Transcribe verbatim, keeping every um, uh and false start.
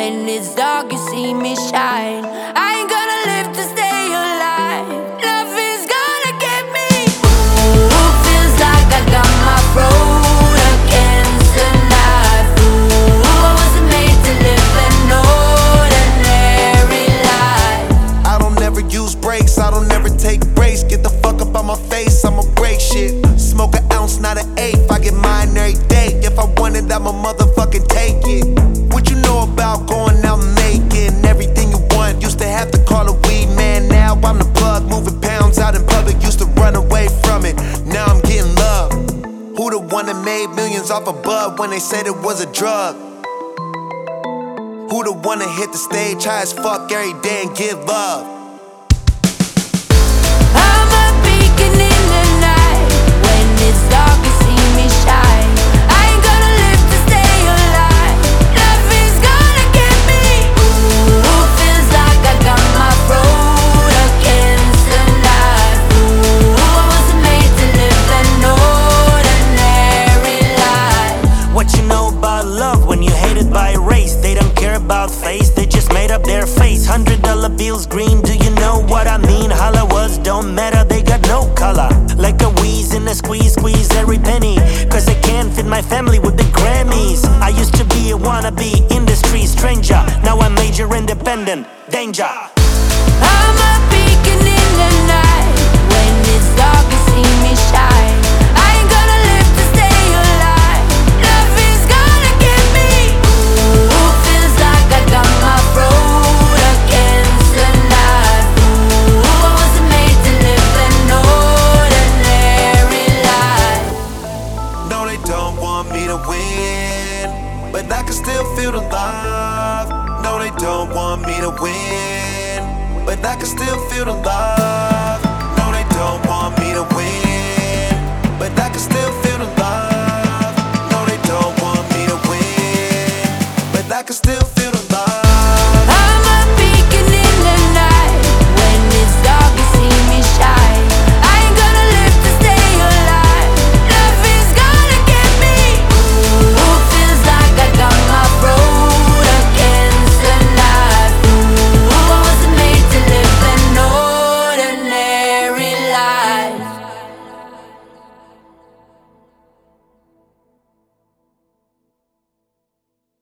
When it's dark, you see me shine. I ain't gonna live to stay alive. Love is gonna get me. Ooh, feels like I got my throat against the knife. Ooh, I wasn't made to live an ordinary life. I don't ever use brakes, I don't ever take breaks. Get the fuck up on my face, I'ma break shit. Smoke an ounce, not an eighth. I get mine every day. If I want it, I'ma motherfucking take it. What you know about going out and making everything you want? Used to have to call a weed man, now I'm the plug. Moving pounds out in public, used to run away from it. Now I'm getting love. Who the one that made millions off a bud when they said it was a drug? Who the one that hit the stage high as fuck every day and give love? I'm a beacon in the night. When it's dark, you see me shine. I ain't gonna live to stay alive. Love is gonna get me. Ooh, feels like I got my throat against the knife. Ooh, I wasn't made to live an ordinary life. What you know about love when you hated by race? They don't care about face, they just made up their face. Hundred dollar bills green, do you know what I mean? Holla words don't matter, they got no color. Like a wheeze in a squeeze, squeeze every penny. Cause I can't fit my family with the Grammys. I used to be a wannabe industry stranger. Now I'm major independent, danger. I'm a beacon in the night. When it's dark, you see me shine. I ain't gonna live to stay alive. Love is gonna get me. Ooh, feels like I got my throat against the knife. Ooh, I wasn't made to live an ordinary life. No, they don't want me to win, but I can still feel the love. No, they don't want me to win, but I can still feel the love. No, they don't want me to win.